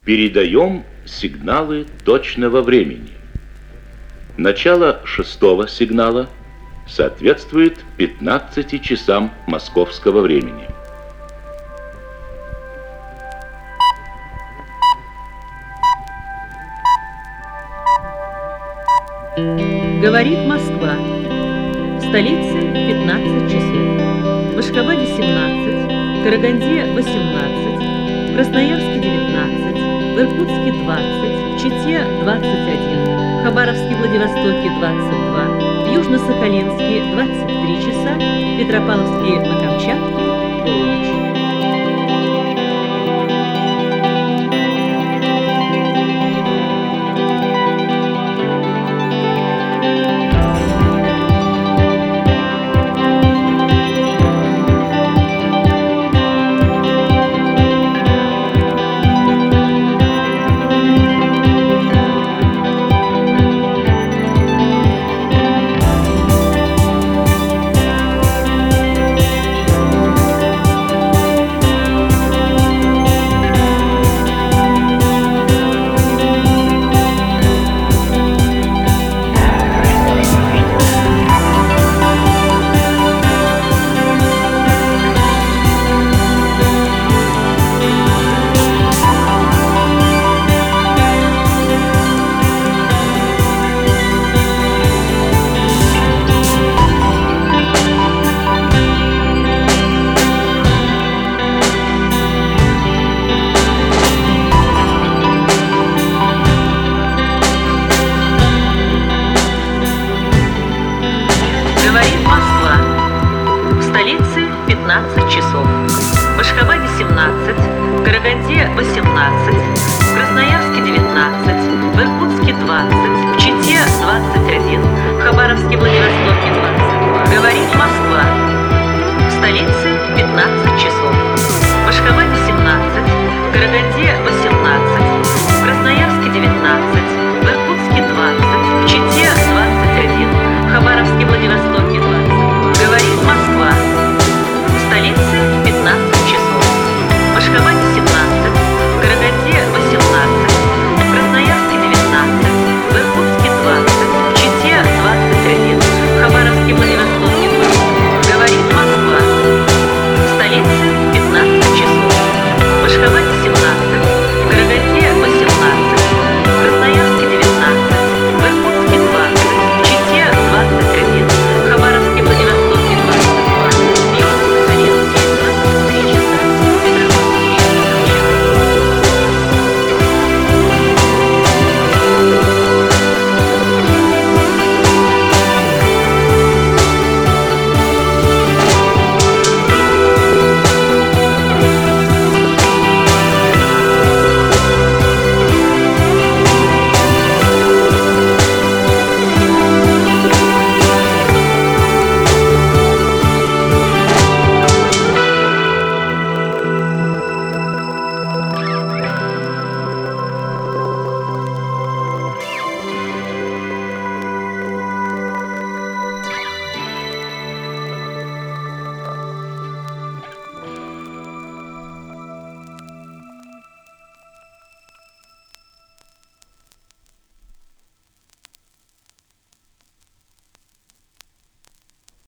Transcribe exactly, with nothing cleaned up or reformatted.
Передаем сигналы точного времени. Начало шестого сигнала соответствует пятнадцати часам московского времени. Говорит Москва. В столице пятнадцать часов. В Ашхабаде семнадцать, Караганде восемнадцать, в Красноярске девятнадцать, в Иркутске двадцать, в Чите двадцать один, в Хабаровске, Владивостоке двадцать два, в Южно-Сахалинске двадцать три часа, в Петропавловске на Камчатке полночь.